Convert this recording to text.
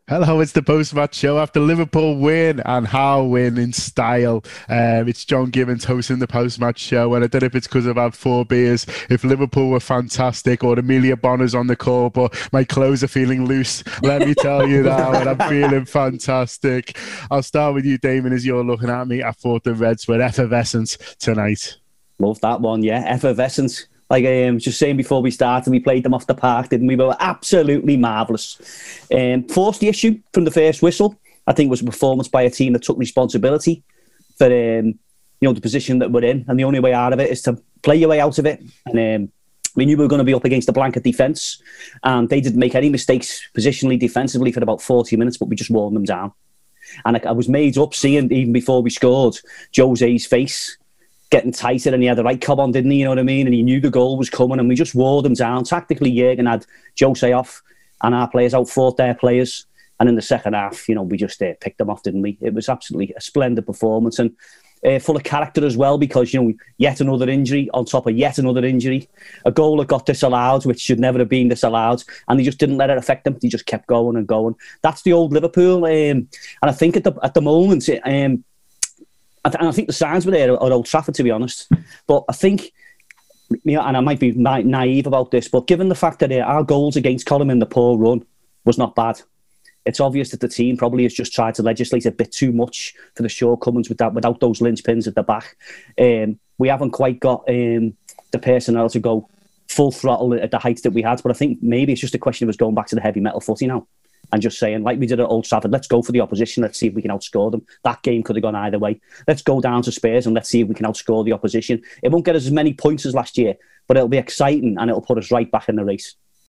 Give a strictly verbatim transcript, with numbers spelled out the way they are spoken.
Hello, it's the post-match show after Liverpool win, and how win in style. Um, it's John Gibbons hosting the post-match show, and I don't know if it's because I've had four beers, if Liverpool were fantastic, or Amelia Bonner's on the call, but my clothes are feeling loose. Let me tell you now, and I'm feeling fantastic. I'll start with you, Damon, as you're looking at me. I thought the Reds were effervescent tonight. Love that one, yeah. Effervescent. Like I um, was just saying before we started, we played them off the park, didn't we? We were absolutely marvellous. Um, forced the issue from the first whistle. I think it was a performance by a team that took responsibility for um, you know the position that we're in, and the only way out of it is to play your way out of it. And um, we knew we were going to be up against a blanket defence, and they didn't make any mistakes positionally, defensively for about forty minutes, but we just wore them down. And I, I was made up seeing, even before we scored, Jose's face getting tighter, and he had the right cob on, didn't he? You know what I mean? And he knew the goal was coming, and we just wore them down. Tactically, Jurgen had Jose off, and our players outfought their players. And in the second half, you know, we just uh, picked them off, didn't we? It was absolutely a splendid performance, and uh, full of character as well, because, you know, yet another injury on top of yet another injury. A goal that got disallowed, which should never have been disallowed, and they just didn't let it affect them. They just kept going and going. That's the old Liverpool. Um, and I think at the at the moment, um, and I think the signs were there at Old Trafford, to be honest. But I think, you know, and I might be naive about this, but given the fact that our goals against Colin in the poor run was not bad, it's obvious that the team probably has just tried to legislate a bit too much for the shortcomings without, without those linchpins at the back. Um, we haven't quite got um, the personnel to go full throttle at the heights that we had, but I think maybe it's just a question of us going back to the heavy metal footy now. And just saying, like we did at Old Trafford, let's go for the opposition. Let's see if we can outscore them. That game could have gone either way. Let's go down to Spurs and let's see if we can outscore the opposition. It won't get us as many points as last year, but it'll be exciting and it'll put us right back in the race.